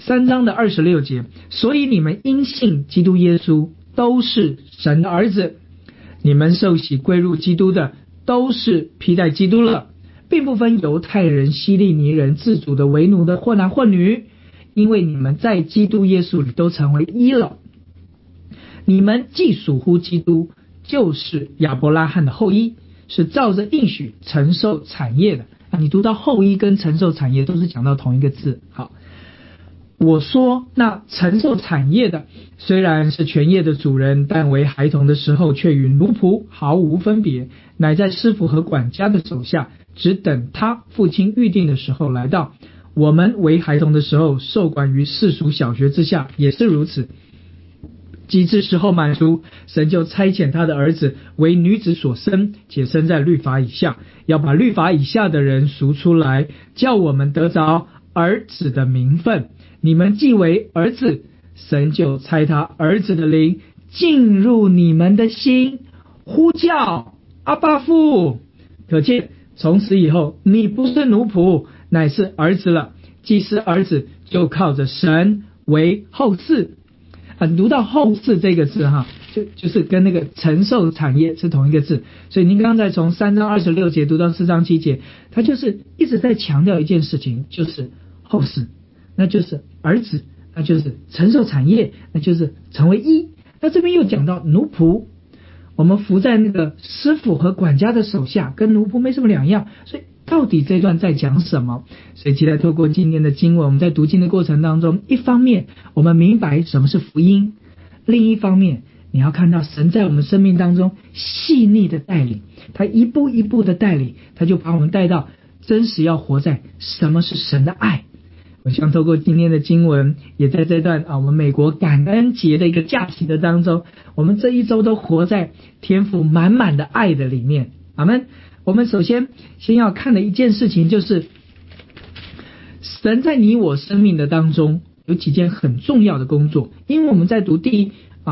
3章的26节，所以你们因信基督耶稣都是神的儿子，你们受洗归入基督的都是披戴基督了，并不分犹太人、希利尼人、自主的、为奴的，或男或女，因为你们在基督耶稣里都成为一了。你们既属乎基督，就是亚伯拉罕的后裔，是照着应许承受产业的。你读到后裔跟承受产业都是讲到同一个字。好，我说那承受产业的虽然是全业的主人，但为孩童的时候却与奴仆毫无分别，乃在师傅和管家的手下，只等他父亲预定的时候来到。我们为孩童的时候受管于世俗小学之下，也是如此。及至时候满足，神就差遣他的儿子为女子所生，且生在律法以下，要把律法以下的人赎出来，叫我们得着儿子的名分。你们既为儿子，神就差他儿子的灵进入你们的心，呼叫阿爸父。可见从此以后，你不是奴仆，乃是儿子了。既是儿子，就靠着神为后嗣。读到后嗣这个字就是跟那个承受产业是同一个字，所以您刚才从3章26节读到4章7节，他就是一直在强调一件事情，就是后嗣，那就是儿子，那就是承受产业，那就是成为一。那这边又讲到奴仆，我们服在那个师傅和管家的手下，跟奴仆没什么两样。所以到底这段在讲什么？所以期待透过今天的经文，我们在读经的过程当中，一方面我们明白什么是福音，另一方面你要看到神在我们生命当中细腻的带领，他一步一步的带领，他就把我们带到真实要活在什么是神的爱。我希望透过今天的经文，也在这段我们美国感恩节的一个假期的当中，我们这一周都活在天父满满的爱的里面。阿们。我们首先要看的一件事情，就是神在你我生命的当中有几件很重要的工作。因为我们在读第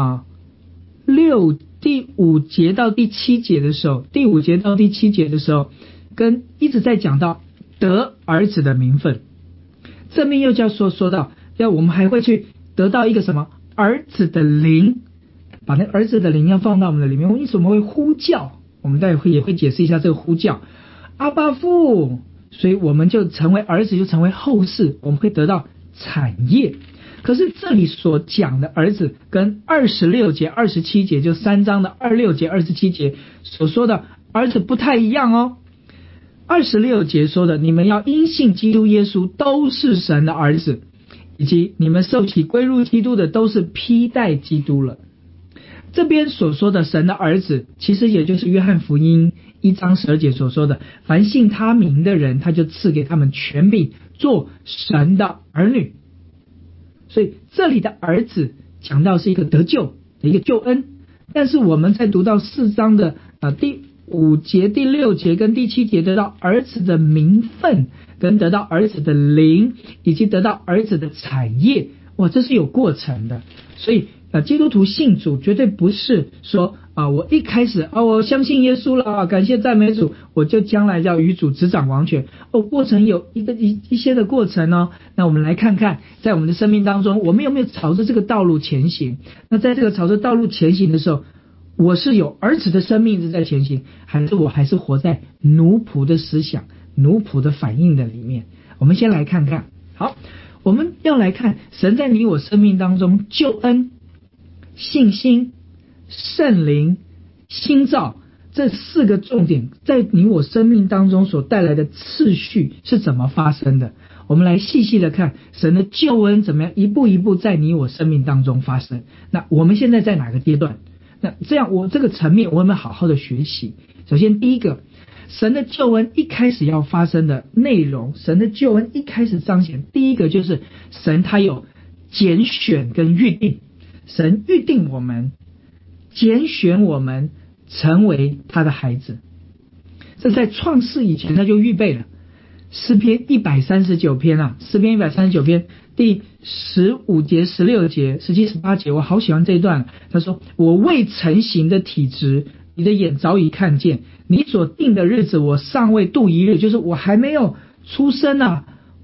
5节到第7节的时候，第5节到第7节的时候，跟一直在讲到得儿子的名分，这边又叫说到要我们还会去得到一个什么儿子的灵，把那儿子的灵要放到我们的里面。为什么会呼叫？我们待会也会解释一下这个呼叫阿爸父，所以我们就成为儿子，就成为后嗣，我们会得到产业。可是这里所讲的儿子跟26节27节就3章的26节27节所说的儿子不太一样哦。26节说的你们要因信基督耶稣都是神的儿子，以及你们受洗归入基督的都是披戴基督了。这边所说的神的儿子，其实也就是约翰福音1章12节所说的，凡信他名的人，他就赐给他们权柄做神的儿女。所以这里的儿子讲到是一个得救的一个救恩，但是我们在读到4章的第5节、第6节跟第7节，得到儿子的名分，跟得到儿子的灵，以及得到儿子的产业，哇，这是有过程的。所以基督徒信主绝对不是说我一开始我相信耶稣了，感谢赞美主，我就将来要与主执掌王权。过程有一些的过程哦。那我们来看看，在我们的生命当中，我们有没有朝着这个道路前行？那在这个朝着道路前行的时候，我是有儿子的生命一直在前行，还是我还是活在奴仆的思想、奴仆的反应的里面？我们先来看看。好，我们要来看神在你我生命当中救恩、信心、圣灵、新造这4个重点，在你我生命当中所带来的次序是怎么发生的。我们来细细的看神的救恩怎么样一步一步在你我生命当中发生。那我们现在在哪个阶段？那这样我这个层面我们好好的学习。首先第一个，神的救恩一开始要发生的内容，神的救恩一开始彰显，第一个就是神他有拣选跟预定。神预定我们，拣选我们成为他的孩子，这在创世以前他就预备了。诗篇139篇诗篇139篇第15节、16节、17、18节，我好喜欢这一段。他说：我未成形的体质，你的眼早已看见；你所定的日子，我尚未度一日，就是我还没有出生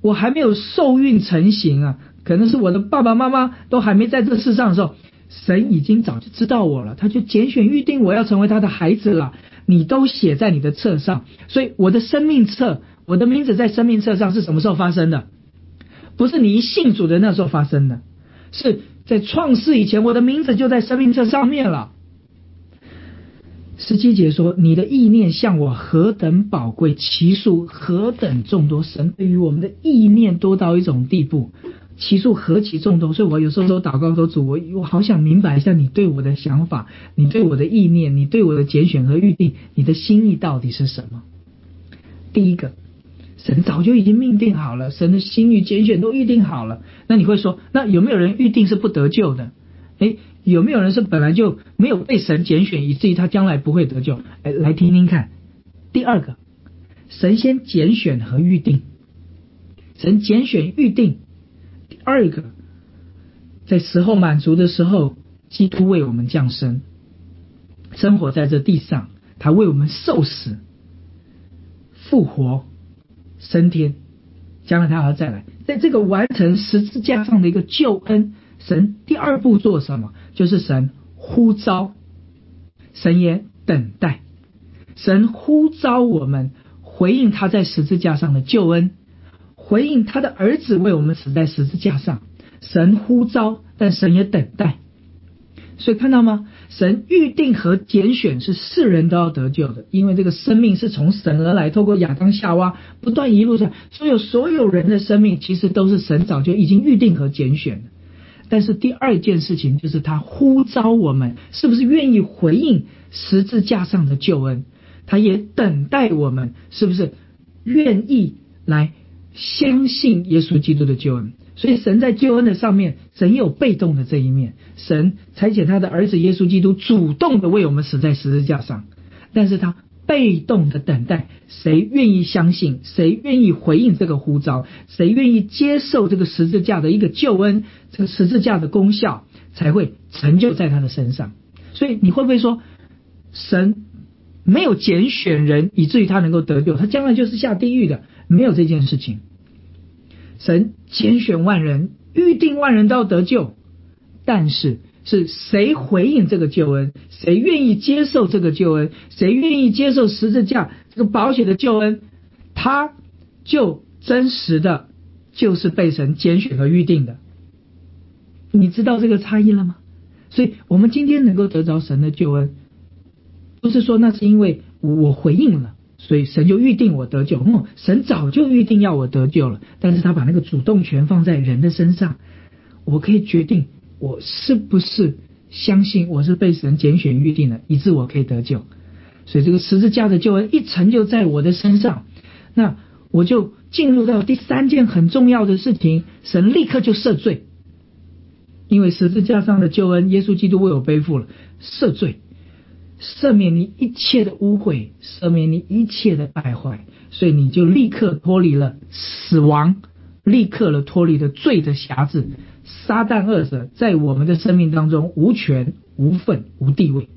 我还没有受孕成型啊，可能是我的爸爸妈妈都还没在这世上的时候，神已经早就知道我了，他就拣选预定我要成为他的孩子了，你都写在你的册上。所以我的生命册，我的名字在生命册上是什么时候发生的？不是你一信主的那时候发生的，是在创世以前，我的名字就在生命册上面了。17节说，你的意念向我何等宝贵，其数何等众多。神对于我们的意念多到一种地步，其数何其众多。所以我有时候都祷告说，主，我好想明白一下你对我的想法，你对我的意念，你对我的拣选和预定，你的心意到底是什么？第一个，神早就已经命定好了，神的心意拣选都预定好了。那你会说，那有没有人预定是不得救的？有没有人是本来就没有被神拣选，以至于他将来不会得救？来听听看。第二个，神先拣选和预定，神拣选预定。第二个，在时候满足的时候，基督为我们降生，生活在这地上，他为我们受死、复活、升天，将来他还要再来。在这个完成十字架上的一个救恩，神第二步做什么？就是神呼召，神也等待。神呼召我们回应他在十字架上的救恩，回应他的儿子为我们死在十字架上。神呼召，但神也等待。所以看到吗？神预定和拣选是世人都要得救的，因为这个生命是从神而来，透过亚当夏娃不断一路上，所有人的生命其实都是神早就已经预定和拣选的。但是第二件事情就是他呼召我们是不是愿意回应十字架上的救恩，他也等待我们是不是愿意来相信耶稣基督的救恩。所以神在救恩的上面，神也有被动的这一面，神差遣他的儿子耶稣基督主动的为我们死在十字架上，但是他被动的等待谁愿意相信，谁愿意回应这个呼召，谁愿意接受这个十字架的一个救恩，这个十字架的功效才会成就在他的身上。所以你会不会说，神没有拣选人以至于他能够得救，他将来就是下地狱的？没有这件事情。神拣选万人，预定万人都要得救，但是是谁回应这个救恩，谁愿意接受这个救恩，谁愿意接受十字架这个宝血的救恩，他就真实的就是被神拣选和预定的。你知道这个差异了吗？所以我们今天能够得着神的救恩，不是说那是因为我回应了，所以神就预定我得救。神早就预定要我得救了，但是他把那个主动权放在人的身上，我可以决定我是不是相信我是被神拣选预定的，以致我可以得救。所以这个十字架的救恩一成就在我的身上，那我就进入到第三件很重要的事情，神立刻就赦罪。因为十字架上的救恩，耶稣基督为我背负了赦罪，赦免你一切的污秽，赦免你一切的败坏，所以你就立刻脱离了死亡，立刻脱离了罪的辖制，撒旦恶者在我们的生命当中无权无份无地位。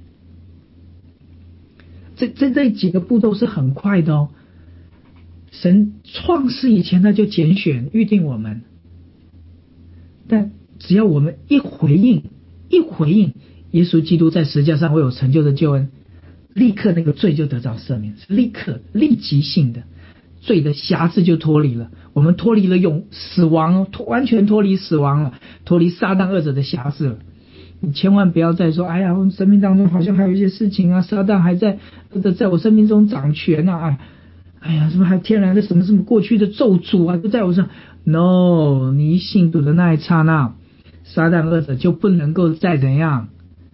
这几个步骤是很快的哦。神创世以前他就拣选预定我们，但只要我们一回应耶稣基督在十字架上为我成就的救恩，立刻那个罪就得到赦免，是立即性的，罪的辖制就脱离了，我们脱离了死亡，完全脱离死亡了，脱离撒旦恶者的辖制了。你千万不要再说，哎呀，我生命当中好像还有一些事情啊，撒旦还在我生命中掌权啊，哎呀，什么还天然的什么过去的咒诅啊，都在我身上。No， 你一信主的那一刹那，撒旦恶者就不能够再怎样，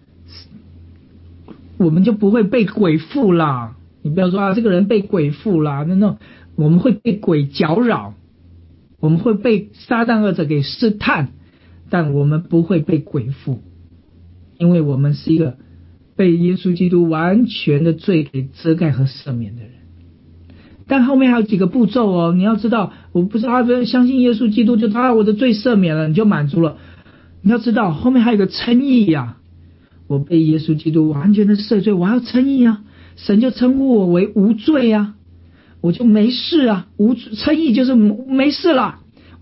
我们就不会被鬼附啦。你不要说这个人被鬼附啦，那我们会被鬼搅扰，我们会被撒旦恶者给试探，但我们不会被鬼附，因为我们是一个被耶稣基督完全的罪给遮盖和赦免的人。但后面还有几个步骤哦，你要知道，我不是相信耶稣基督就我的罪赦免了，你就满足了。你要知道后面还有个称义呀，我被耶稣基督完全的赦罪，我还要称义啊，神就称呼我为无罪啊，我就没事啊，称义就是没事了，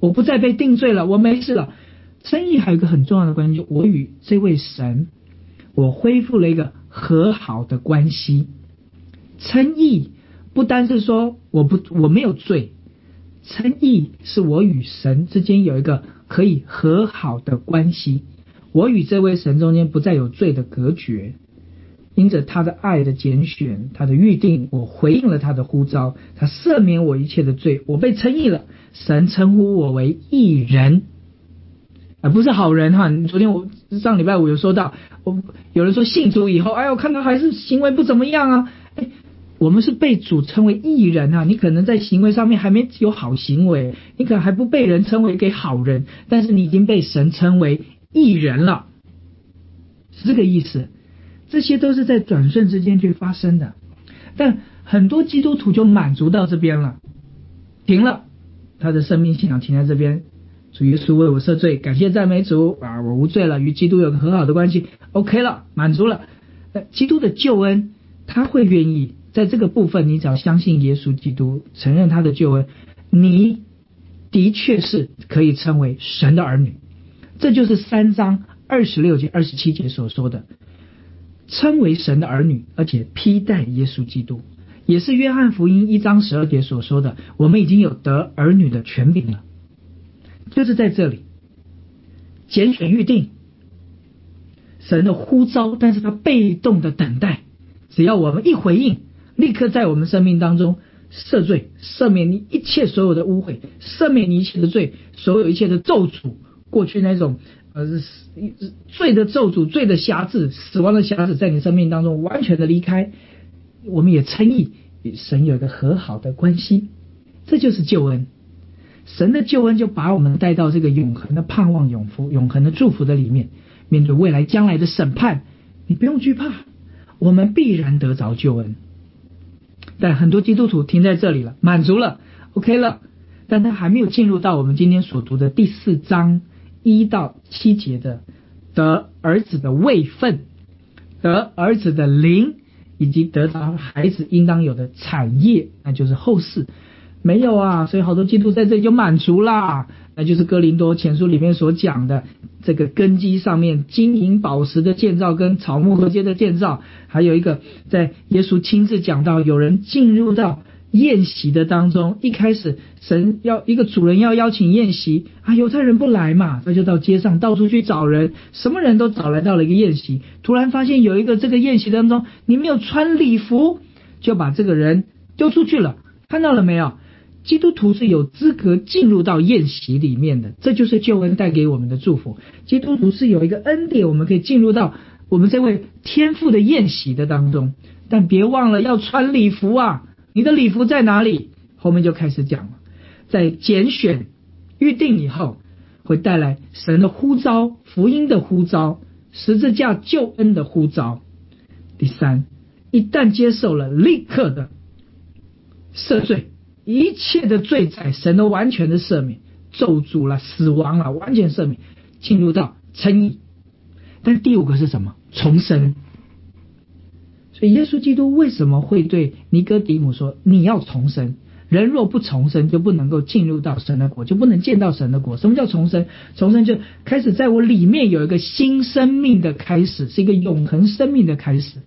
我不再被定罪了，我没事了。称义还有一个很重要的关系，就我与这位神，我恢复了一个和好的关系。称义不单是说我没有罪，称义是我与神之间有一个可以和好的关系，我与这位神中间不再有罪的隔绝。因着他的爱的拣选，他的预定，我回应了他的呼召，他赦免我一切的罪，我被称义了。神称呼我为义人，而不是好人哈。昨天我上礼拜五有说到，有人说信主以后，哎呦，看他还是行为不怎么样啊。我们是被主称为义人啊，你可能在行为上面还没有好行为，你可能还不被人称为给好人，但是你已经被神称为义人了，是这个意思。这些都是在转瞬之间去发生的，但很多基督徒就满足到这边了，停了，他的生命信仰停在这边。主耶稣为我赦罪，感谢赞美主啊，我无罪了，与基督有个和好的关系 ，OK 了，满足了。基督的救恩，他会愿意在这个部分，你只要相信耶稣基督，承认他的救恩，你的确是可以称为神的儿女。这就是3章26节、27节所说的。称为神的儿女，而且披戴耶稣基督，也是约翰福音1章12节所说的，我们已经有得儿女的权柄了。就是在这里，拣选预定，神的呼召，但是他被动的等待，只要我们一回应，立刻在我们生命当中赦罪，赦免你一切所有的污秽，赦免你一切的罪，所有一切的咒诅，过去那种罪的咒诅、罪的辖制、死亡的辖制，在你生命当中完全的离开。我们也称义，与神有一个和好的关系，这就是救恩。神的救恩就把我们带到这个永恒的盼望、永恒的祝福的里面。面对未来将来的审判，你不用惧怕，我们必然得着救恩。但很多基督徒停在这里了，满足了 OK 了，但他还没有进入到我们今天所读的第4章1到7节的得儿子的位分，得儿子的灵，以及得到孩子应当有的产业，那就是后世。没有啊，所以好多基督徒在这里就满足啦，那就是哥林多前书里面所讲的这个根基上面金银宝石的建造跟草木禾秸的建造，还有一个在耶稣亲自讲到有人进入到宴席的当中，一开始神要一个主人要邀请宴席啊，犹太人不来嘛，他就到街上到处去找人，什么人都找来到了一个宴席，突然发现有一个这个宴席当中你没有穿礼服，就把这个人丢出去了。看到了没有？基督徒是有资格进入到宴席里面的，这就是救恩带给我们的祝福。基督徒是有一个恩典，我们可以进入到我们这位天父的宴席的当中，但别忘了要穿礼服啊！你的礼服在哪里？后面就开始讲了，在拣选预定以后，会带来神的呼召、福音的呼召、十字架救恩的呼召。第3，一旦接受了，立刻的赦罪。一切的罪在神的完全的赦免，咒诅了、死亡了，完全赦免，进入到称义。但第5个是什么？重生。所以耶稣基督为什么会对尼哥底母说你要重生？人若不重生，就不能够进入到神的国，就不能见到神的国。什么叫重生？重生就开始在我里面有一个新生命的开始，是一个永恒生命的开始。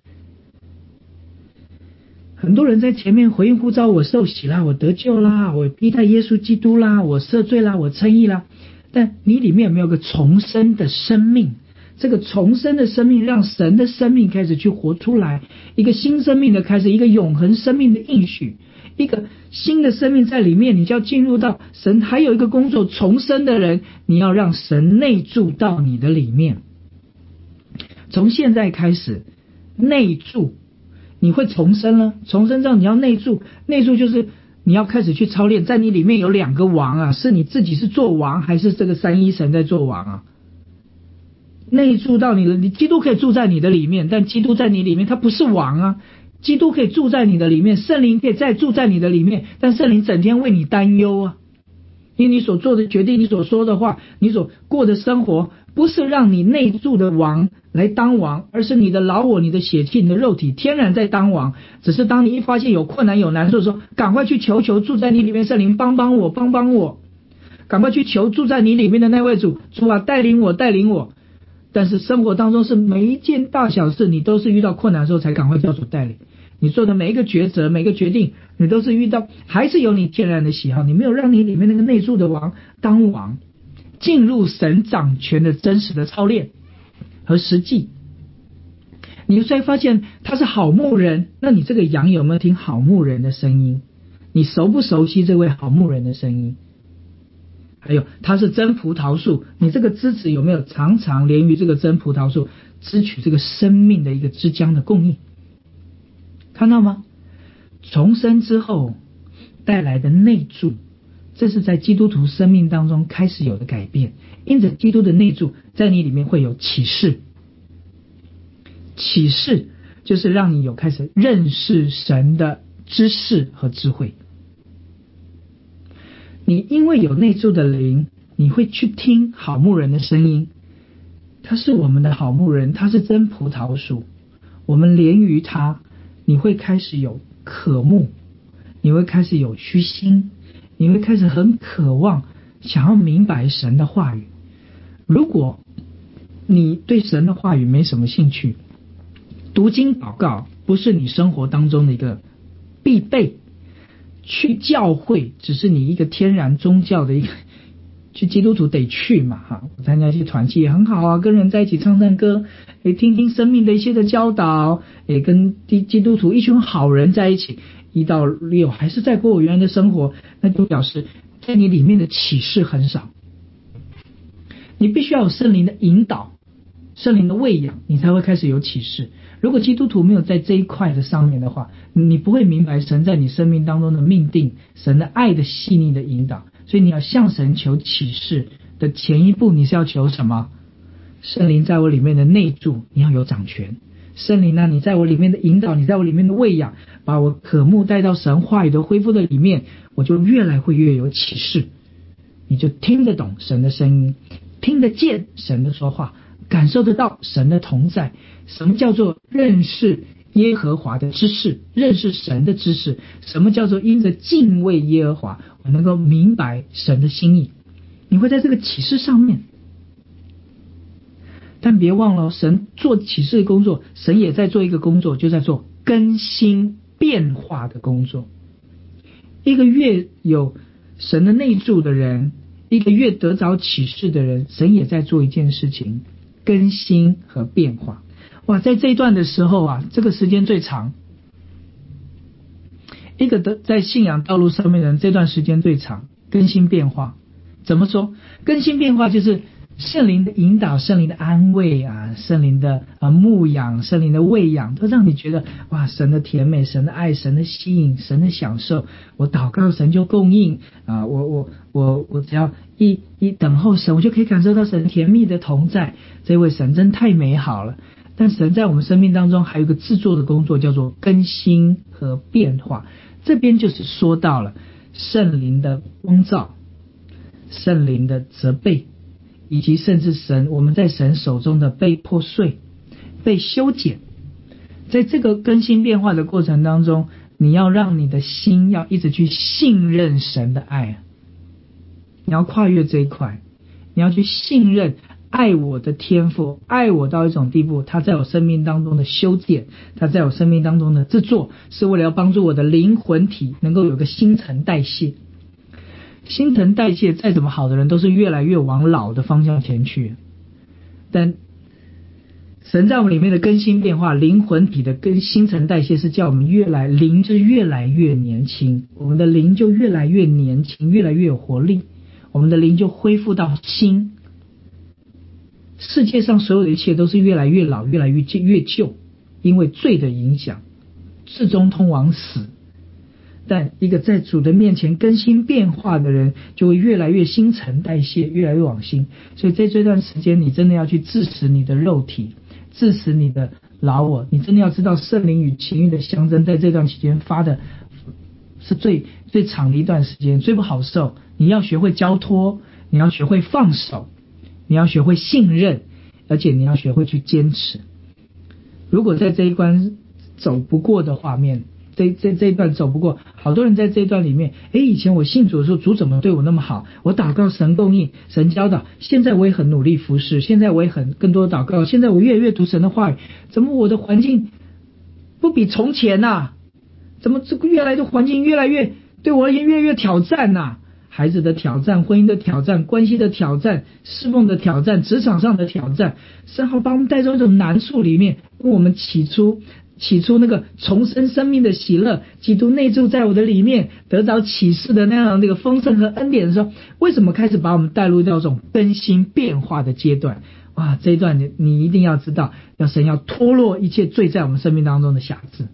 很多人在前面回应呼召，我受洗啦，我得救啦，我披戴耶稣基督啦，我赦罪啦，我称义啦。但你里面有没有个重生的生命？这个重生的生命让神的生命开始去活出来，一个新生命的开始，一个永恒生命的应许，一个新的生命在里面，你就要进入到神还有一个工作，重生的人，你要让神内住到你的里面。从现在开始内住，你会重生了。重生之后你要内住，内住就是你要开始去操练，在你里面有2个王啊，是你自己是做王，还是这个三一神在做王啊？内住到你基督可以住在你的里面，但基督在你里面他不是王啊。基督可以住在你的里面，圣灵可以再住在你的里面，但圣灵整天为你担忧啊，因为你所做的决定，你所说的话，你所过的生活，不是让你内住的王来当王，而是你的老我、你的血气、你的肉体天然在当王。只是当你一发现有困难有难处的时候，赶快去求住在你里面圣灵帮帮我，帮帮我。 赶快去求住在你里面的那位主，主啊带领我带领我。但是生活当中是每一件大小事你都是遇到困难的时候才赶快叫主带领，你做的每一个抉择每一个决定你都是遇到还是有你天然的喜好，你没有让你里面那个内住的王当王，进入神掌权的真实的操练和实际。你会发现他是好牧人，那你这个羊有没有听好牧人的声音？你熟不熟悉这位好牧人的声音？还有他是真葡萄树，你这个枝子有没有常常连于这个真葡萄树，支取这个生命的一个枝浆的供应？看到吗？重生之后带来的内住，这是在基督徒生命当中开始有的改变。因着基督的内住，在你里面会有启示，启示就是让你有开始认识神的知识和智慧。你因为有内住的灵，你会去听好牧人的声音，他是我们的好牧人，他是真葡萄树，我们连于他，你会开始有渴慕，你会开始有虚心，你会开始很渴望想要明白神的话语。如果你对神的话语没什么兴趣，读经祷告不是你生活当中的一个必备，去教会只是你一个天然宗教的一个，去基督徒得去嘛哈，参加一些团契也很好啊，跟人在一起唱唱歌，也听听生命的一些的教导，也跟基督徒一群好人在一起，1到6还是在过我原来的生活，那就表示在你里面的启示很少。你必须要有圣灵的引导，圣灵的喂养，你才会开始有启示。如果基督徒没有在这一块的上面的话，你不会明白神在你生命当中的命定，神的爱的细腻的引导。所以你要向神求启示的前一步，你是要求什么？圣灵在我里面的内住，你要有掌权。圣灵你在我里面的引导，你在我里面的喂养，把我渴慕带到神话语的恢复的里面，我就越来会越有启示，你就听得懂神的声音，听得见神的说话，感受得到神的同在。什么叫做认识耶和华的知识，认识神的知识？什么叫做因着敬畏耶和华，我能够明白神的心意？你会在这个启示上面。但别忘了，神做启示的工作，神也在做一个工作，就在做更新变化的工作。一个越有神的内住的人，一个越得着启示的人，神也在做一件事情，更新和变化。哇，在这一段的时候啊，这个时间最长，一个在信仰道路上面的人，这段时间最长，更新变化。怎么说？更新变化就是圣灵的引导，圣灵的安慰啊，圣灵的牧养，圣灵的喂养，都让你觉得哇，神的甜美，神的爱，神的吸引，神的享受。我祷告神就供应啊，我只要一等候神，我就可以感受到神甜蜜的同在。这位神真太美好了。但神在我们生命当中还有一个制作的工作，叫做更新和变化。这边就是说到了圣灵的光照，圣灵的责备，以及甚至我们在神手中的被破碎，被修剪。在这个更新变化的过程当中，你要让你的心要一直去信任神的爱，你要跨越这一块，你要去信任爱我的天父，爱我到一种地步，他在我生命当中的修剪，他在我生命当中的制作，是为了要帮助我的灵魂体能够有个新陈代谢。新陈代谢再怎么好的人都是越来越往老的方向前去，但神在我们里面的更新变化，灵魂体的新陈代谢是叫我们灵就越来越年轻，我们的灵就越来越年轻，越来越有活力，我们的灵就恢复到新。世界上所有的一切都是越来越老，越来越旧，因为罪的影响，最终通往死。但一个在主的面前更新变化的人，就会越来越新陈代谢，越来越往新。所以在这段时间，你真的要去治死你的肉体，治死你的老我。你真的要知道圣灵与情欲的相争，在这段期间发的是最长的一段时间，最不好受。你要学会交托，你要学会放手，你要学会信任，而且你要学会去坚持。如果在这一关走不过的画面， 这一段走不过。好多人在这一段里面，以前我信主的时候，主怎么对我那么好？我祷告神供应，神教导，现在我也很努力服侍，现在我也很更多的祷告，现在我越来越读神的话语，怎么我的环境不比从前啊？怎么这个越来的环境越来越对我而言越来越挑战啊？孩子的挑战，婚姻的挑战，关系的挑战，侍奉的挑战，职场上的挑战，神好把我们带到一种难处里面，跟我们起初那个重生生命的喜乐，基督内住在我的里面，得着启示的那样那个丰盛和恩典的时候，为什么开始把我们带入到这种更新变化的阶段？哇，这一段你一定要知道，神要脱落一切罪在我们生命当中的辖制。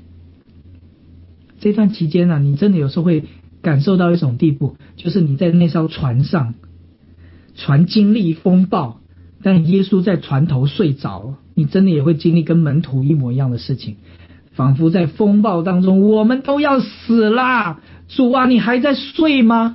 这段期间你真的有时候会感受到一种地步，就是你在那艘船上，船经历风暴，但耶稣在船头睡着，你真的也会经历跟门徒一模一样的事情，仿佛在风暴当中我们都要死啦，主啊，你还在睡吗？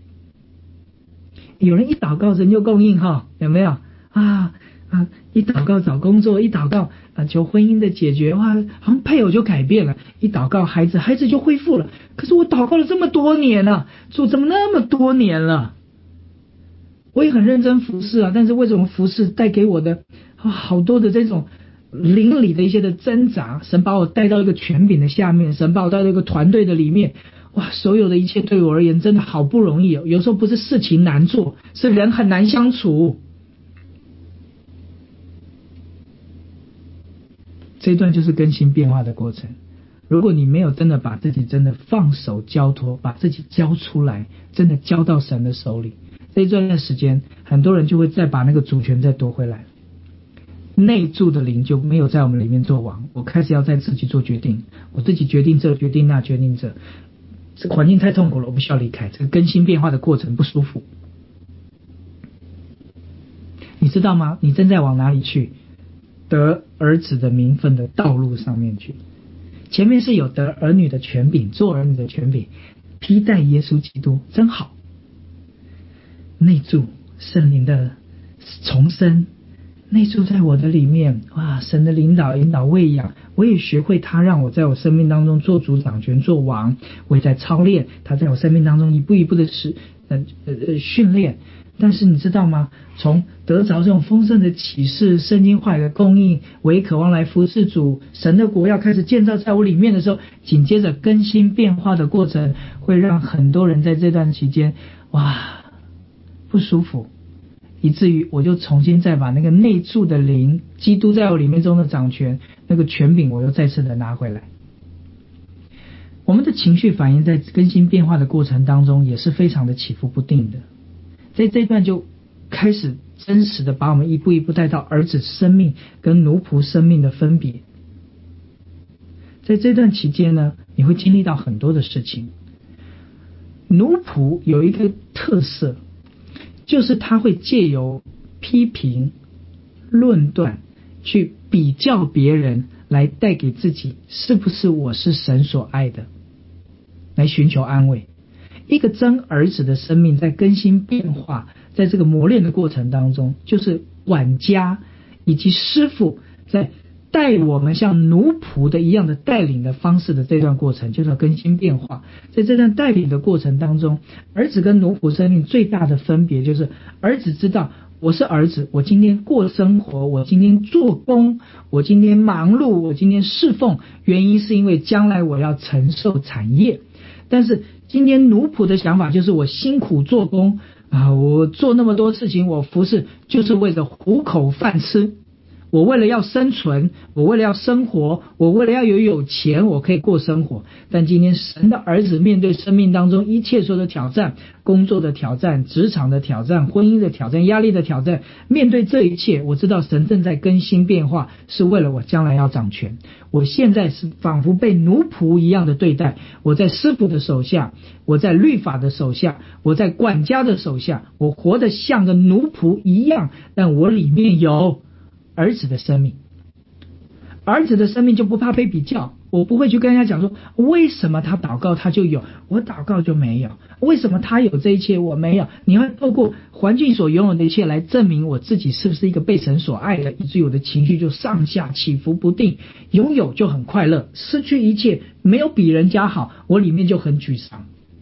有人一祷告神就供应有没有一祷告找工作，一祷告求婚姻的解决，哇，好像配偶就改变了，一祷告孩子就恢复了。可是我祷告了这么多年了，主怎么那么多年了？我也很认真服侍但是为什么服侍带给我的好多的这种灵里的一些的挣扎？神把我带到一个权柄的下面，神把我带到一个团队的里面，哇，所有的一切对我而言真的好不容易有时候不是事情难做，是人很难相处。这一段就是更新变化的过程。如果你没有真的把自己真的放手交托，把自己交出来，真的交到神的手里，这一段时间很多人就会再把那个主权再夺回来，内住的灵就没有在我们里面做王，我开始要在自己做决定，我自己决定这决定那决定这个环境太痛苦了，我不需要离开，这个更新变化的过程不舒服。你知道吗？你正在往哪里去？得儿子的名分的道路上面去。前面是有得儿女的权柄，做儿女的权柄，披戴耶稣基督，真好。内住圣灵的重生，内住在我的里面，哇，神的领导引导喂养，我也学会他让我在我生命当中做主掌权做王，我也在操练他在我生命当中一步一步的训练。但是你知道吗？从得着这种丰盛的启示，圣经话语的供应，我也渴望来服侍主，神的国要开始建造在我里面的时候，紧接着更新变化的过程，会让很多人在这段期间，哇，不舒服，以至于我就重新再把那个内住的灵，基督在我里面中的掌权，那个权柄我又再次的拿回来。我们的情绪反应在更新变化的过程当中也是非常的起伏不定的。在这一段就开始真实的把我们一步一步带到儿子生命跟奴仆生命的分别。在这段期间呢，你会经历到很多的事情。奴仆有一个特色，就是他会借由批评、论断去比较别人，来带给自己是不是我是神所爱的，来寻求安慰。一个真儿子的生命在更新变化，在这个磨练的过程当中，就是管家以及师傅在带我们像奴仆的一样的带领的方式的这段过程，就叫更新变化。在这段带领的过程当中，儿子跟奴仆生命最大的分别就是儿子知道我是儿子，我今天过生活，我今天做工，我今天忙碌，我今天侍奉，原因是因为将来我要承受产业。但是今天奴仆的想法就是我辛苦做工我做那么多事情，我服侍就是为了糊口饭吃，我为了要生存，我为了要生活，我为了要有钱，我可以过生活。但今天神的儿子面对生命当中一切所有的挑战，工作的挑战，职场的挑战，婚姻的挑战，压力的挑战，面对这一切，我知道神正在更新变化，是为了我将来要掌权。我现在是仿佛被奴仆一样的对待，我在师傅的手下，我在律法的手下，我在管家的手下，我活得像个奴仆一样，但我里面有儿子的生命。儿子的生命就不怕被比较， 我不会去跟人家讲说为什么他祷告他就有，我祷告就没有，为什么他有这一切我没有。你会透过环境所拥有的一切来证明我自己是不是一个被神所爱的，以至于我的情绪就上下起伏不定，拥有就很快乐，失去一切没有比人家好，我里面就很沮丧。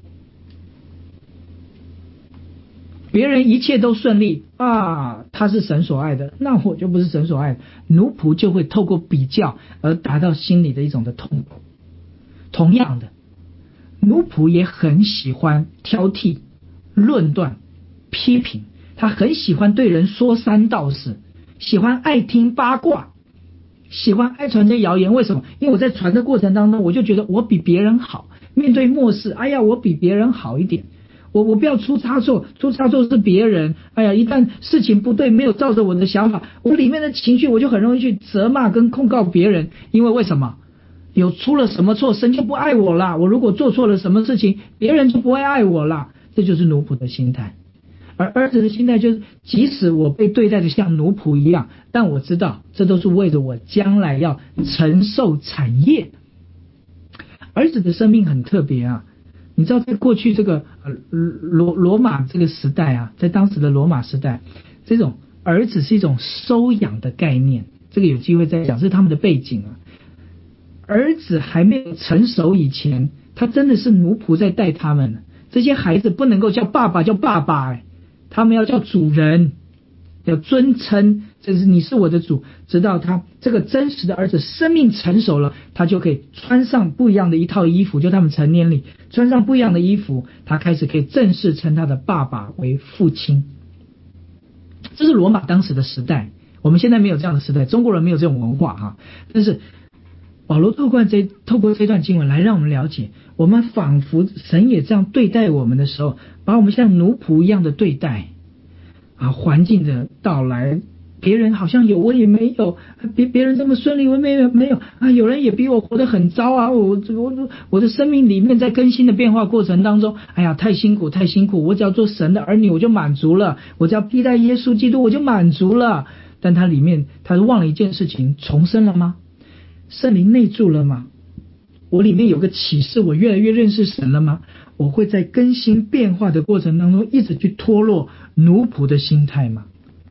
别人一切都顺利啊，他是神所爱的，那我就不是神所爱的。奴仆就会透过比较而达到心里的一种的痛苦。同样的，奴仆也很喜欢挑剔、论断、批评，他很喜欢对人说三道四，喜欢爱听八卦，喜欢爱传这谣言。为什么？因为我在传的过程当中，我就觉得我比别人好。面对末世，哎呀，我比别人好一点。我不要出差错，出差错是别人。哎呀，一旦事情不对，没有照着我的想法，我里面的情绪我就很容易去责骂跟控告别人。因为什么？有出了什么错，神就不爱我啦。我如果做错了什么事情，别人就不会爱我啦。这就是奴仆的心态。而儿子的心态就是，即使我被对待的像奴仆一样，但我知道这都是为了我将来要承受产业。儿子的生命很特别啊。你知道在过去这个罗马这个时代啊，在当时的罗马时代，这种儿子是一种收养的概念，这个有机会再讲，是他们的背景啊。儿子还没有成熟以前，他真的是奴仆在带他们，这些孩子不能够叫爸爸叫爸爸，他们要叫主人，要尊称，这是你是我的主，直到他这个真实的儿子生命成熟了，他就可以穿上不一样的一套衣服，就他们成年里穿上不一样的衣服，他开始可以正式称他的爸爸为父亲。这是罗马当时的时代，我们现在没有这样的时代，中国人没有这种文化哈。但是保罗透过这段经文来让我们了解，我们仿佛神也这样对待我们的时候，把我们像奴仆一样的对待啊，环境的到来，别人好像有我也没有，别人这么顺利我没有啊，有人也比我活得很糟啊，我的生命里面在更新的变化过程当中，哎呀太辛苦，我只要做神的儿女我就满足了，我只要披戴耶稣基督我就满足了。但他里面他忘了一件事情，重生了吗？圣灵内住了吗？我里面有个启示，我越来越认识神了吗？我会在更新变化的过程当中一直去脱落奴仆的心态吗？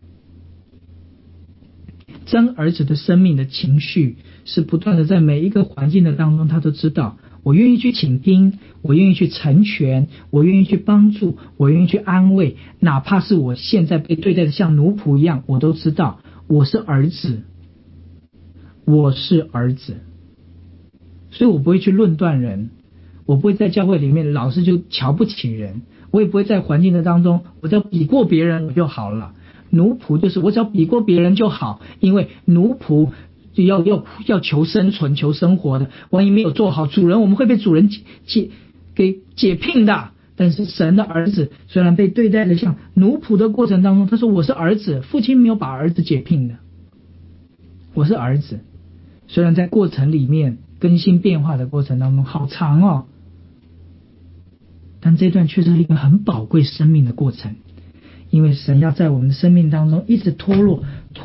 真儿子的生命的情绪是不断的在每一个环境的当中，他都知道我愿意去倾听，我愿意去成全，我愿意去帮助，我愿意去安慰，哪怕是我现在被对待的像奴仆一样，我都知道我是儿子，我是儿子。所以我不会去论断人，我不会在教会里面老是就瞧不起人，我也不会在环境的当中我只要比过别人我就好了。奴仆就是我只要比过别人就好，因为奴仆就要求生存求生活的，万一没有做好主人，我们会被主人给解聘的。但是神的儿子虽然被对待的像奴仆的过程当中，他说我是儿子，父亲没有把儿子解聘的，我是儿子。虽然在过程里面更新变化的过程当中好长哦，但这段却是一个很宝贵生命的过程。因为神要在我们的生命当中一直脱落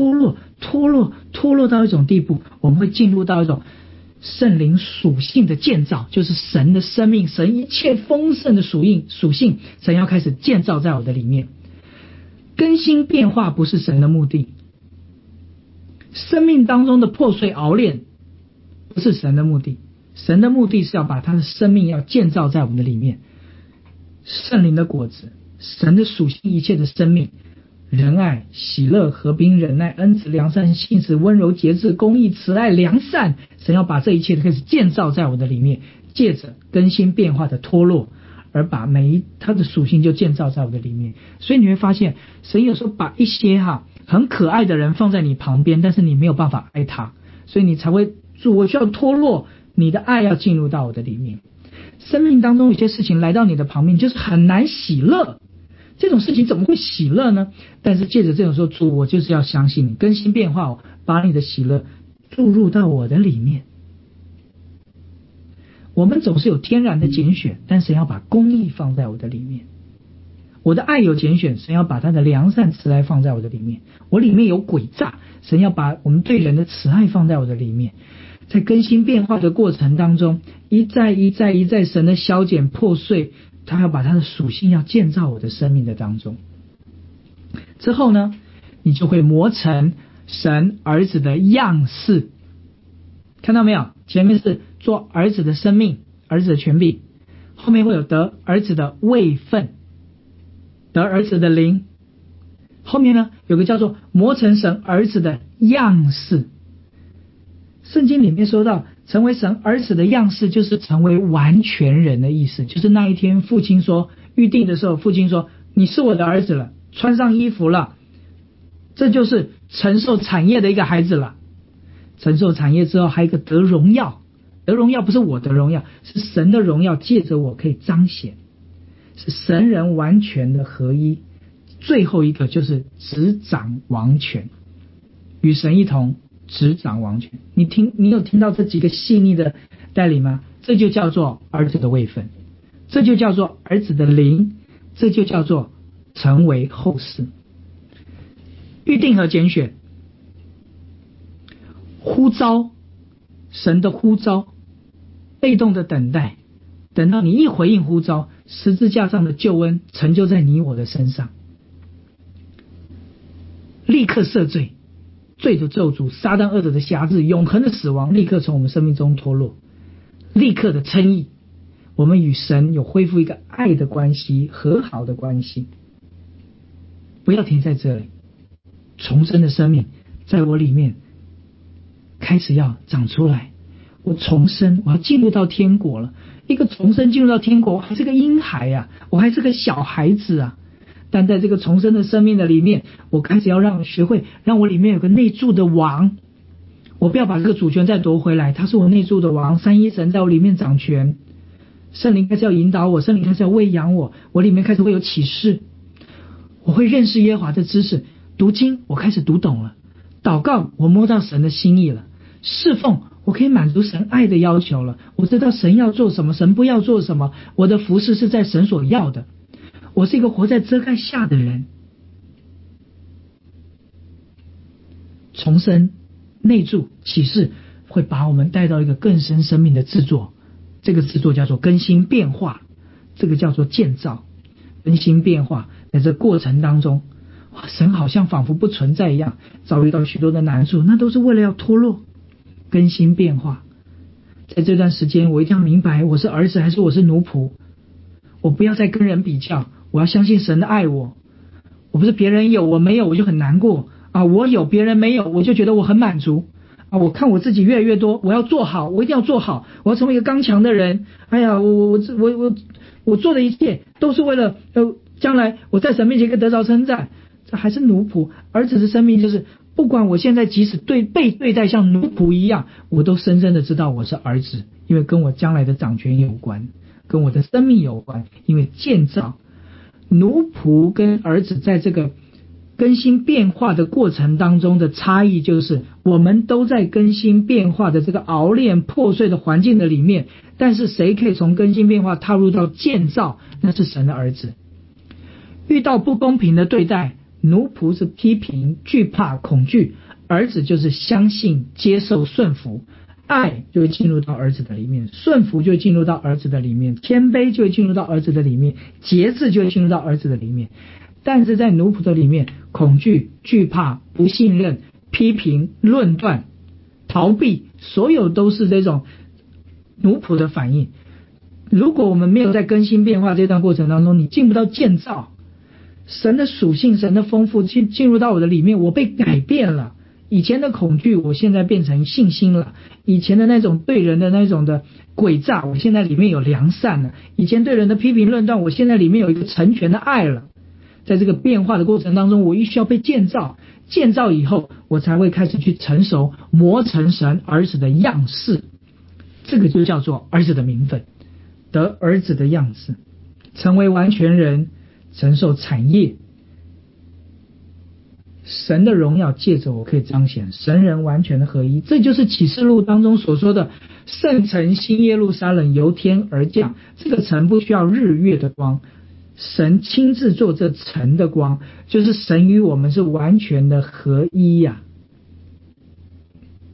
到一种地步，我们会进入到一种圣灵属性的建造，就是神的生命，神一切丰盛的属性，神要开始建造在我的里面。更新变化不是神的目的，生命当中的破碎熬炼不是神的目的，神的目的是要把他的生命要建造在我们的里面。圣灵的果子，神的属性一切的生命，仁爱、喜乐、和平、忍耐、恩慈、良善、信实、温柔、节制、公义、慈爱、良善，神要把这一切都开始建造在我的里面，借着更新变化的脱落，而把他的属性就建造在我的里面。所以你会发现，神有时候把一些很可爱的人放在你旁边，但是你没有办法爱他，所以你才会主，我需要脱落，你的爱要进入到我的里面。生命当中有些事情来到你的旁边，就是很难喜乐，这种事情怎么会喜乐呢？但是借着这种时候，主，我就是要相信你，更新变化，把你的喜乐注入到我的里面。我们总是有天然的拣选，但神要把公义放在我的里面。我的爱有拣选，神要把他的良善慈爱放在我的里面。我里面有诡诈，神要把我们对人的慈爱放在我的里面。 在更新变化的过程当中，一再神的消减破碎，他要把他的属性要建造我的生命的当中。之后呢，你就会磨成神儿子的样式。看到没有？前面是做儿子的生命，儿子的权柄，后面会有得儿子的位分，得儿子的灵，后面呢有个叫做磨成神儿子的样式。圣经里面说到成为神儿子的样式，就是成为完全人的意思。就是那一天父亲说，预定的时候父亲说，你是我的儿子了，穿上衣服了，这就是承受产业的一个孩子了。承受产业之后还有一个得荣耀，得荣耀不是我的荣耀，是神的荣耀借着我可以彰显，是神人完全的合一。最后一个就是执掌王权，与神一同执掌王权。你有听到这几个细腻的带领吗？这就叫做儿子的位分，这就叫做儿子的灵，这就叫做成为后世。预定和拣选，呼召，神的呼召，被动的等待，等到你一回应呼召，十字架上的救恩成就在你我的身上，立刻赦罪，罪的咒诅，撒旦恶者的辖制，永恒的死亡立刻从我们生命中脱落，立刻的称义，我们与神有恢复一个爱的关系，和好的关系。不要停在这里，重生的生命在我里面开始要长出来。我重生，我要进入到天国了。一个重生进入到天国，我还是个婴孩啊，我还是个小孩子啊。但在这个重生的生命的里面，我开始要学会让我里面有个内住的王。我不要把这个主权再夺回来，他是我内住的王，三一神在我里面掌权，圣灵开始要引导我，圣灵开始要喂养我，我里面开始会有启示，我会认识耶和华的知识，读经我开始读懂了，祷告我摸到神的心意了，侍奉我可以满足神爱的要求了，我知道神要做什么，神不要做什么，我的服事是在神所要的，我是一个活在遮盖下的人。重生内住启示会把我们带到一个更深生命的制作，这个制作叫做更新变化，这个叫做建造。更新变化在这过程当中，神好像仿佛不存在一样，遭遇到许多的难处，那都是为了要脱落更新变化。在这段时间我一定要明白，我是儿子还是我是奴仆，我不要再跟人比较，我要相信神的爱我，我不是别人有我没有我就很难过啊，我有别人没有我就觉得我很满足啊，我看我自己越来越多，我要做好，我一定要做好，我要成为一个刚强的人。哎呀，我做的一切都是为了将来我在神面前可以得到称赞。这还是奴仆。儿子的生命就是不管我现在即使被对待像奴仆一样，我都深深的知道我是儿子，因为跟我将来的掌权有关，跟我的生命有关。因为建造奴仆跟儿子在这个更新变化的过程当中的差异，就是我们都在更新变化的这个熬炼破碎的环境的里面，但是谁可以从更新变化踏入到建造，那是神的儿子。遇到不公平的对待，奴仆是批评惧怕恐惧，儿子就是相信接受顺服，爱就会进入到儿子的里面，顺服就会进入到儿子的里面，谦卑就会进入到儿子的里面，节制就会进入到儿子的里面。但是在奴仆的里面，恐惧惧怕不信任批评论断逃避，所有都是这种奴仆的反应。如果我们没有在更新变化这段过程当中，你进不到建造，神的属性神的丰富进入到我的里面，我被改变了。以前的恐惧我现在变成信心了，以前的那种对人的那种的诡诈我现在里面有良善了，以前对人的批评论断我现在里面有一个成全的爱了。在这个变化的过程当中，我需要被建造，建造以后我才会开始去成熟，磨成神儿子的样式，这个就叫做儿子的名分，得儿子的样式，成为完全人，承受产业，神的荣耀借着我可以彰显，神人完全的合一。这就是启示录当中所说的圣城新耶路撒冷由天而降，这个城不需要日月的光，神亲自做这城的光，就是神与我们是完全的合一呀。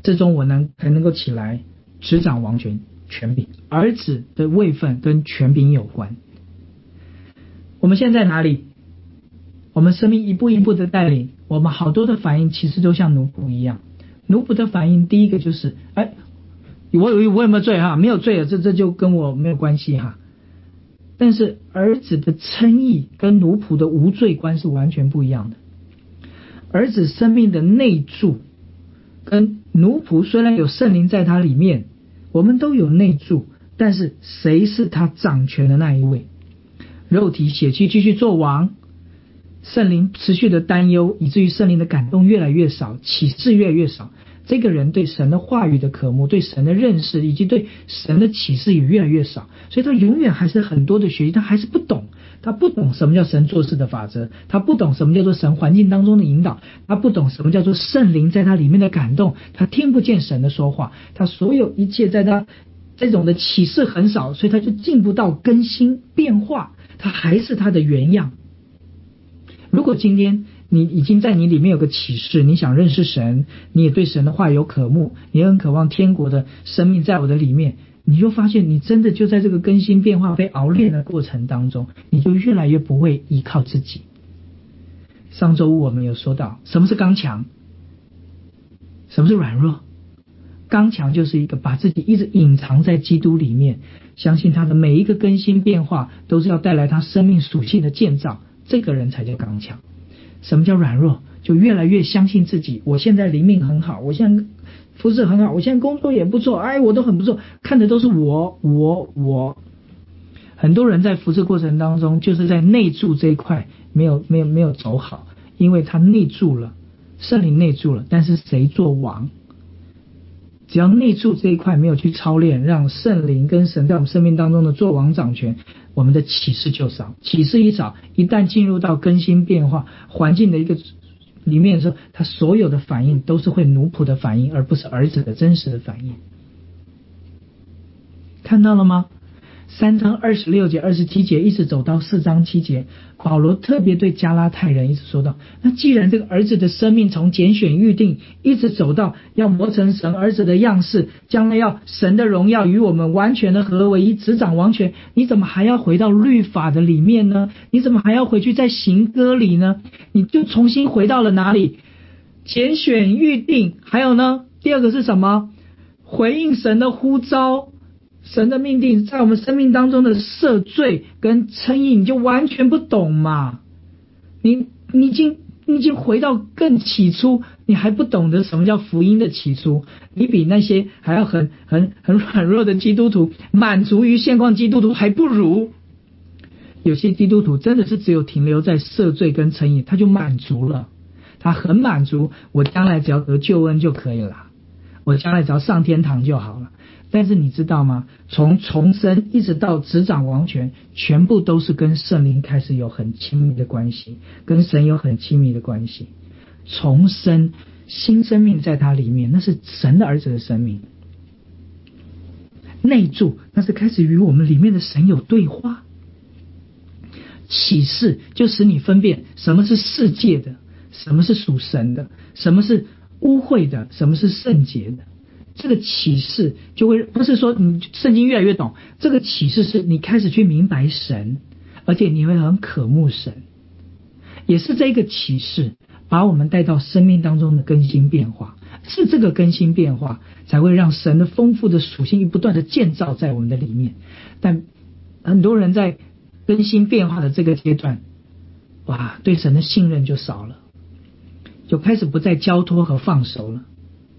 最终我才能够起来执掌王权权柄。儿子的位分跟权柄有关。我们现在哪里？我们生命一步一步的带领，我们好多的反应其实都像奴仆一样。奴仆的反应第一个就是我有没有罪哈？没有罪了，这就跟我没有关系哈。但是儿子的称义跟奴仆的无罪观是完全不一样的。儿子生命的内住跟奴仆虽然有圣灵在他里面，我们都有内住，但是谁是他掌权的那一位？肉体血气继续做王，圣灵持续的担忧，以至于圣灵的感动越来越少，启示越来越少。这个人对神的话语的渴慕，对神的认识，以及对神的启示也越来越少，所以他永远还是很多的学习，他还是不懂。他不懂什么叫神做事的法则，他不懂什么叫做神环境当中的引导，他不懂什么叫做圣灵在他里面的感动，他听不见神的说话，他所有一切在他这种的启示很少，所以他就进不到更新变化，他还是他的原样。如果今天你已经在你里面有个启示，你想认识神，你也对神的话有渴慕，你很渴望天国的生命在我的里面，你就发现你真的就在这个更新变化被熬炼的过程当中，你就越来越不会依靠自己。上周五我们有说到什么是刚强，什么是软弱。刚强就是一个把自己一直隐藏在基督里面，相信他的每一个更新变化都是要带来他生命属性的建造，这个人才叫刚强。什么叫软弱？就越来越相信自己，我现在灵命很好，我现在服侍很好，我现在工作也不错，我都很不错，看的都是我。很多人在服侍过程当中，就是在内住这一块没有走好，因为他内住了，圣灵内住了，但是谁做王？只要内住这一块没有去操练，让圣灵跟神在我们生命当中的做王掌权，我们的启示就少。启示一少，一旦进入到更新变化环境的一个里面的时候，他所有的反应都是会奴仆的反应，而不是儿子的真实的反应。看到了吗？3章26节27节一直走到4章7节，保罗特别对加拉太人一直说到，那既然这个儿子的生命从拣选预定一直走到要磨成神儿子的样式，将来要神的荣耀与我们完全的合为一，执掌王权，你怎么还要回到律法的里面呢？你怎么还要回去在行歌里呢？你就重新回到了哪里？拣选预定，还有呢，第二个是什么？回应神的呼召，神的命定在我们生命当中的赦罪跟称义，你就完全不懂嘛？你已经回到更起初，你还不懂得什么叫福音的起初，你比那些还要很软弱的基督徒，满足于现况基督徒还不如。有些基督徒真的是只有停留在赦罪跟称义，他就满足了，他很满足，我将来只要得救恩就可以了，我将来只要上天堂就好了。但是你知道吗？从重生一直到执掌王权，全部都是跟圣灵开始有很亲密的关系，跟神有很亲密的关系。重生，新生命在他里面，那是神的儿子的生命。内住，那是开始与我们里面的神有对话。启示，就使你分辨什么是世界的，什么是属神的，什么是污秽的，什么是圣洁的。这个启示就会不是说你圣经越来越懂，这个启示是你开始去明白神，而且你会很渴慕神。也是这个启示把我们带到生命当中的更新变化，是这个更新变化才会让神的丰富的属性不断的建造在我们的里面。但很多人在更新变化的这个阶段，对神的信任就少了，就开始不再交托和放手了。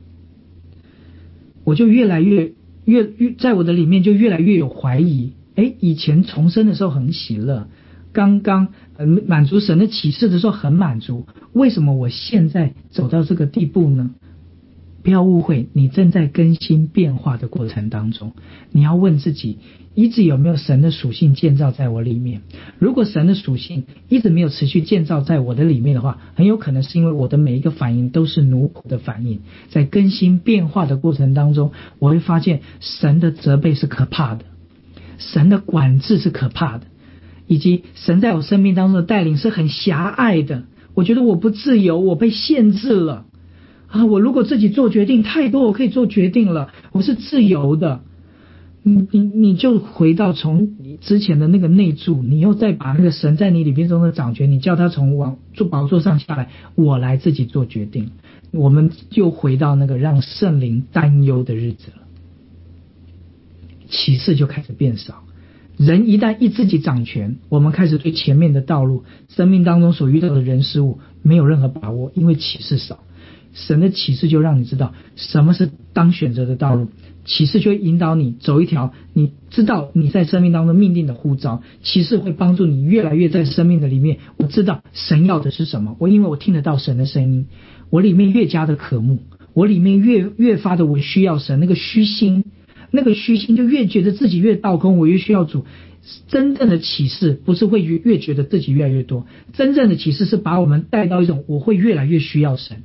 我就越来越在我的里面就越来越有怀疑。以前重生的时候很喜乐，刚刚满足神的启示的时候很满足，为什么我现在走到这个地步呢？不要误会，你正在更新变化的过程当中，你要问自己，一直有没有神的属性建造在我里面？如果神的属性一直没有持续建造在我的里面的话，很有可能是因为我的每一个反应都是奴仆的反应。在更新变化的过程当中，我会发现神的责备是可怕的，神的管制是可怕的，以及神在我生命当中的带领是很狭隘的。我觉得我不自由，我被限制了。 我如果自己做决定，太多我可以做决定了，我是自由的。你就回到从之前的那个内住，你又再把那个神在你里边中的掌权，你叫他从宝座上下来，我来自己做决定。我们就回到那个让圣灵担忧的日子了，启示就开始变少。人一旦自己掌权，我们开始对前面的道路、生命当中所遇到的人事物没有任何把握，因为启示少。神的启示就让你知道什么是当选择的道路，启示就会引导你走一条你知道你在生命当中命定的呼召。启示会帮助你越来越在生命的里面，我知道神要的是什么，因为我听得到神的声音，我里面越加的渴慕，我里面越发的我需要神。那个虚心就越觉得自己越倒空，我越需要主。真正的启示不是会越觉得自己越来越多，真正的启示是把我们带到一种我会越来越需要神。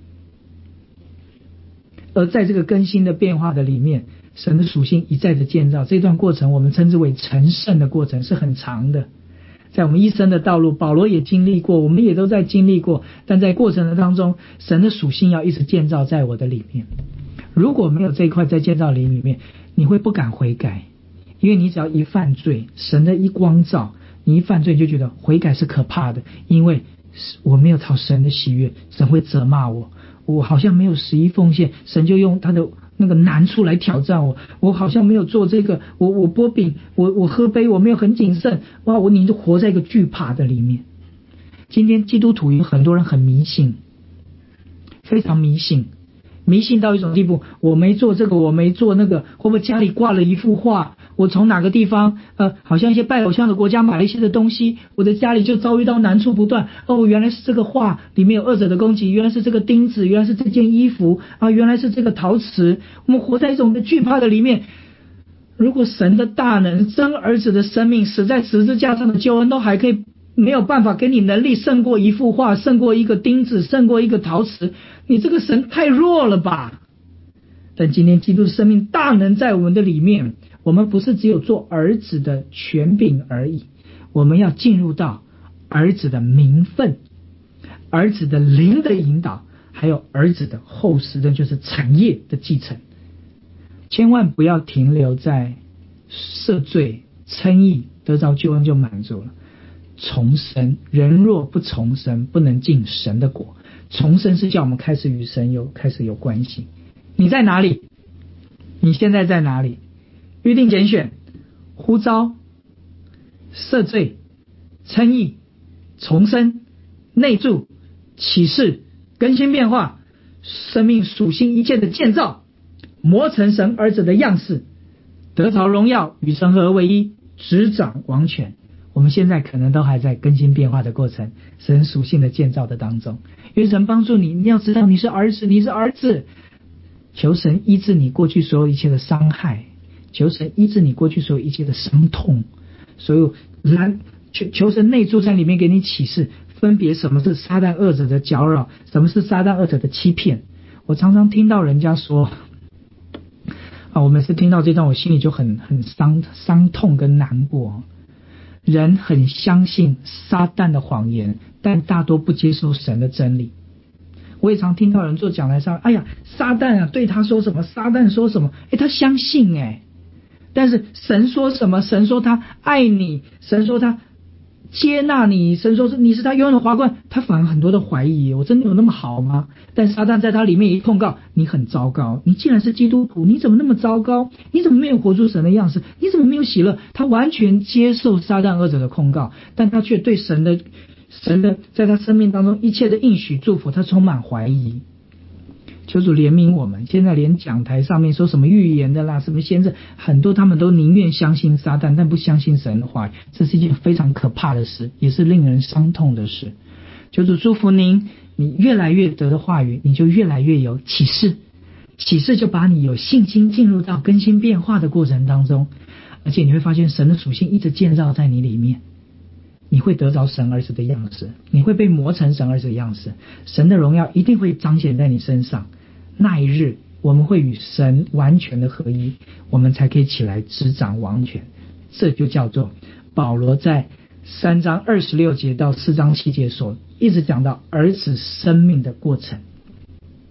而在这个更新的变化的里面，神的属性一再的建造，这段过程我们称之为成圣的过程，是很长的。在我们一生的道路，保罗也经历过，我们也都在经历过，但在过程的当中，神的属性要一直建造在我的里面。如果没有这一块在建造里面，你会不敢悔改，因为你只要一犯罪，神的一光照，你一犯罪就觉得悔改是可怕的，因为我没有讨神的喜悦，神会责骂我。我好像没有11奉献，神就用他的那个难处来挑战我。我好像没有做这个，我剥饼，我喝杯，我没有很谨慎。你就活在一个惧怕的里面。今天基督徒有很多人很迷信，非常迷信到一种地步，我没做这个，我没做那个，会不会家里挂了一幅画？我从哪个地方好像一些拜偶像的国家买了一些的东西，我的家里就遭遇到难处不断。原来是这个画里面有恶者的攻击，原来是这个钉子，原来是这件衣服原来是这个陶瓷。我们活在一种的惧怕的里面。如果神的大能、真儿子的生命、死在十字架上的救恩都还可以没有办法给你能力胜过一幅画，胜过一个钉子，胜过一个陶瓷，你这个神太弱了吧。但今天基督的生命大能在我们的里面，我们不是只有做儿子的权柄而已，我们要进入到儿子的名分，儿子的灵的引导，还有儿子的后世，那就是产业的继承。千万不要停留在赦罪、称义、得着救恩就满足了。重生，人若不重生，不能进神的国。重生是叫我们开始与神开始有关系。你在哪里？你现在在哪里？预定拣选、呼召、赦罪、称义、重生、内住、启示、更新变化、生命属性一切的建造，磨成神儿子的样式，得着荣耀，与神合而为一，执掌王权。我们现在可能都还在更新变化的过程，神属性的建造的当中。愿神帮助你，你要知道你是儿子，你是儿子。求神医治你过去所有一切的伤害，求神医治你过去所有一切的伤痛，所有求神内住在里面给你启示，分别什么是撒旦恶者的搅扰，什么是撒旦恶者的欺骗。我常常听到人家说我每次听到这段我心里就很伤痛跟难过。人很相信撒旦的谎言，但大多不接受神的真理。我也常听到人坐讲台上，撒旦对他说什么，撒旦说什么，他相信但是神说什么，神说他爱你，神说他接纳你，神说你是他永远的华冠，他反而很多的怀疑，我真的有那么好吗？但撒旦在他里面一控告，你很糟糕，你既然是基督徒，你怎么那么糟糕？你怎么没有活出神的样式？你怎么没有喜乐？他完全接受撒旦恶者的控告，但他却对神的在他生命当中一切的应许祝福，他充满怀疑。求主怜悯我们，现在连讲台上面说什么预言的啦，什么先知，很多他们都宁愿相信撒旦，但不相信神的话，这是一件非常可怕的事，也是令人伤痛的事。求主祝福您，你越来越得的话语，你就越来越有启示，启示就把你有信心进入到更新变化的过程当中，而且你会发现神的属性一直建造在你里面，你会得着神儿子的样式，你会被磨成神儿子的样式，神的荣耀一定会彰显在你身上。那一日我们会与神完全的合一，我们才可以起来执掌王权。这就叫做保罗在3章26节到4章7节所一直讲到儿子生命的过程。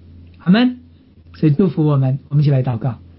阿们。所以祝福我们，我们一起来祷告。